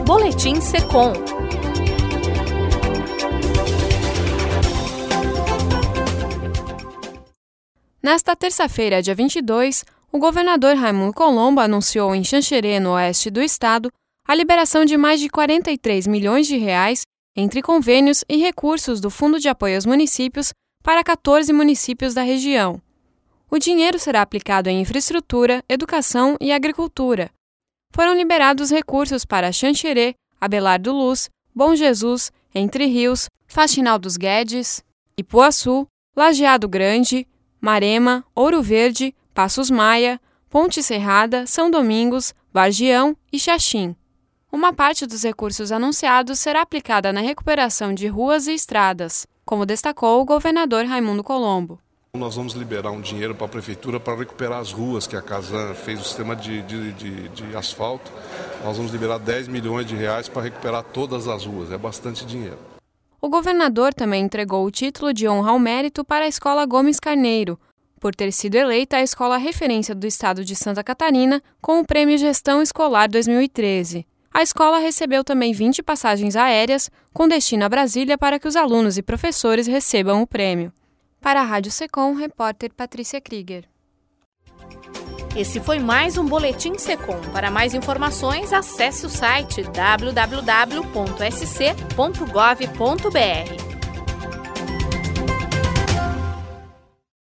Boletim Secom. Nesta terça-feira, dia 22, o governador Raimundo Colombo anunciou em Xanxerê, no oeste do estado, a liberação de mais de 43 milhões de reais entre convênios e recursos do Fundo de Apoio aos Municípios para 14 municípios da região. O dinheiro será aplicado em infraestrutura, educação e agricultura. Foram liberados recursos para Xanxerê, Abelardo Luz, Bom Jesus, Entre Rios, Faxinal dos Guedes, Ipuaçu, Lajeado Grande, Marema, Ouro Verde, Passos Maia, Ponte Serrada, São Domingos, Vargião e Xaxim. Uma parte dos recursos anunciados será aplicada na recuperação de ruas e estradas, como destacou o governador Raimundo Colombo. Nós vamos liberar um dinheiro para a prefeitura para recuperar as ruas que a Casan fez o sistema de asfalto. Nós vamos liberar 10 milhões de reais para recuperar todas as ruas, é bastante dinheiro. O governador também entregou o título de honra ao mérito para a Escola Gomes Carneiro, por ter sido eleita a escola referência do estado de Santa Catarina com o Prêmio Gestão Escolar 2013. A escola recebeu também 20 passagens aéreas com destino a Brasília para que os alunos e professores recebam o prêmio. Para a Rádio Secom, repórter Patrícia Krieger. Esse foi mais um Boletim Secom. Para mais informações, acesse o site www.sc.gov.br.